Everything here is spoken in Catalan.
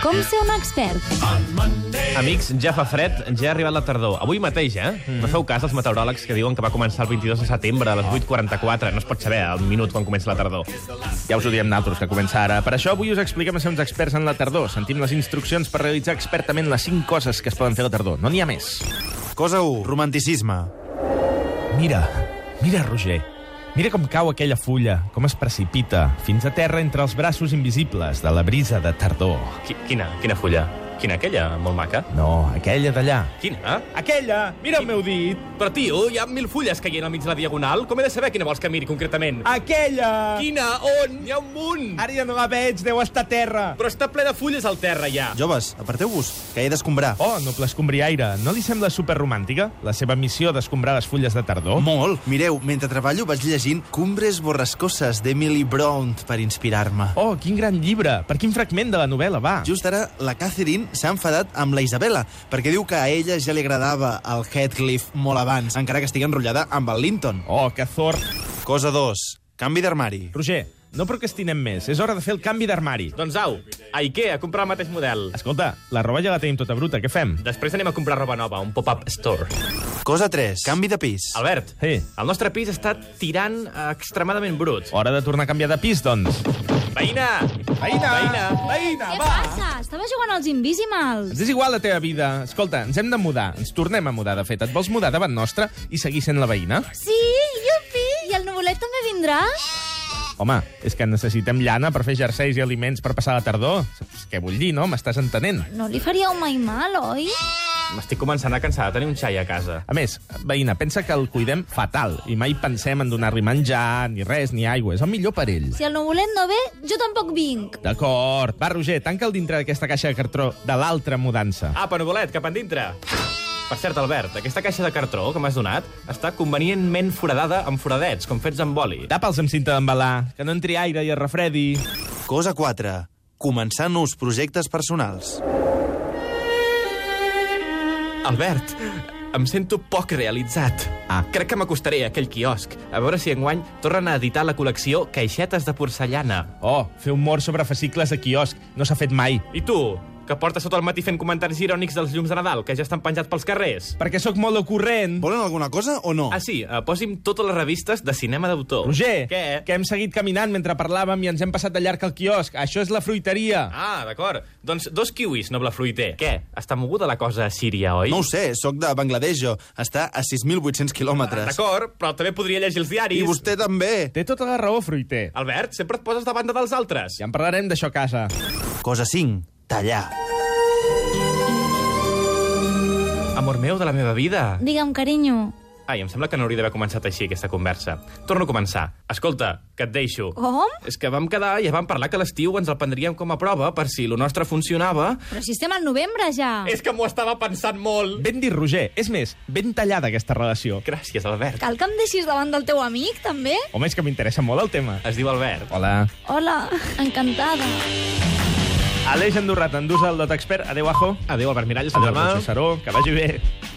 Com ser un expert? Amics, ja fa fred, ja ha arribat la tardor. Avui mateix, No feu cas als meteoròlegs que diuen que va començar el 22 de setembre a les 8:44. No es pot saber al minut quan comença la tardor. Ja us ho diem naltros, que comença ara. Per això avui us expliquem a ser uns experts en la tardor. Sentim les instruccions per realitzar expertament les 5 coses que es poden fer a la tardor. No n'hi ha més. Cosa 1. Romanticisme. Mira, Roger. Mira com cau aquella fulla, com es precipita, fins a terra entre els braços invisibles de la brisa de tardor. Quina fulla? Quina, aquella? Molt maca? No, aquella d'allà. Quina? Aquella! Mira el meu dit! Però, tio, hi ha 1000 fulles caient al mig de la diagonal. Com he de saber quina vols que miri, concretament? Aquella! Quina? On? N'hi ha un munt! Ara ja no la veig, deu estar a terra. Però està ple de fulles al terra, ja. Joves, aparteu-vos, que he d'escombrar. Oh, noble escombriaire, no li sembla superromàntica la seva missió d'escombrar les fulles de tardor? Molt. Mireu, mentre treballo vaig llegint Cumbres borrascoses d'Emily Bront per inspirar-me. Oh, quin gran llibre! Per quin fragment de la novel·la va? Just ara, la Catherine s'ha enfadat amb la Isabella, perquè diu que a ella ja li agradava el Heathcliff molt abans, encara que estigui enrotllada amb el Linton. Oh, que zor! Cosa 2. Canvi d'armari. Roger, no procrastinem més. És hora de fer el canvi d'armari. Doncs au, a Ikea, a comprar el mateix model. Escolta, la roba ja la tenim tota bruta. Què fem? Després anem a comprar roba nova, un pop-up store. Cosa 3. Canvi de pis. Albert, Sí. el nostre pis està tirant extremadament brut. Hora de tornar a canviar de pis, doncs. Veïna! Veïna, Què passa? Estava jugant als Invisimals. Ens és igual la teva vida. Escolta, ens hem de mudar. Ens tornem a mudar, de fet. Et vols mudar davant nostra i seguir sent la veïna? Sí, iupi! I el nuvolet també vindrà? Home, és que necessitem llana per fer jerseis i aliments per passar la tardor. Què vull dir, no? M'estàs entenent? No li faríeu mai mal, oi? M'estic començant a cansar de tenir un xai a casa. A més, veïna, pensa que el cuidem fatal i mai pensem en donar-li menjar, ni res, ni aigua. És el millor per ell. Si el nuvolet no ve, jo tampoc vinc. D'acord. Va, Roger, tanca'l dintre d'aquesta caixa de cartró de l'altra mudança. Apa, nuvolet, cap endintre. Per cert, Albert, aquesta caixa de cartró que m'has donat està convenientment foradada amb foradets, com fets amb oli. Tapa'ls amb cinta d'embalar, que no entri aire i es refredi. Cosa 4. Començar nous projectes personals. Albert, em sento poc realitzat. Crec que m'acostaré a aquell quiosc, a veure si enguany tornen a editar la col·lecció Caixetes de porcellana. Oh, fer humor sobre fascicles de quiosc. No s'ha fet mai. I tu, que portes tot el matí fent comentaris irònics dels llums de Nadal, que ja estan penjats pels carrers? Perquè sóc molt ocorrent. Volen alguna cosa o no? Ah, sí, posi'm totes les revistes de cinema d'autor. Roger, Què? que hem seguit caminant mentre parlàvem i ens hem passat de llarg al quiosc. Això és la fruiteria. Ah, d'acord. Doncs 2 kiwis, noble fruiter. Què? Està moguda la cosa a Síria, oi? No ho sé, sóc de Bangladesh, jo. Està a 6.800 quilòmetres. D'acord, però també podria llegir els diaris. I vostè també. Té tota la raó, fruiter. Albert, sempre et poses de banda dels altres. Ja en parlarem d'això a casa. Cosa 5. Tallar. Amor meu de la meva vida. Digue'm, carinyo. Ai, em sembla que no hauria d'haver començat així, aquesta conversa. Torno a començar. Escolta, que et deixo. Com? És que vam quedar i vam parlar que a l'estiu ens el prendríem com a prova per si lo nostre funcionava. Però si estem al novembre, ja. És que m'ho estava pensant molt. Ben dit, Roger. És més, ben tallada aquesta relació. Gràcies, Albert. Cal que em deixis davant del teu amic, també? Home, és que m'interessa molt el tema. Es diu Albert. Hola. Hola, encantada. Aleix Andorrat, endús el Dot Expert. Adéu, Ajo. Adéu, Albert Miralles. Adéu, Roger Saró. Que vagi bé.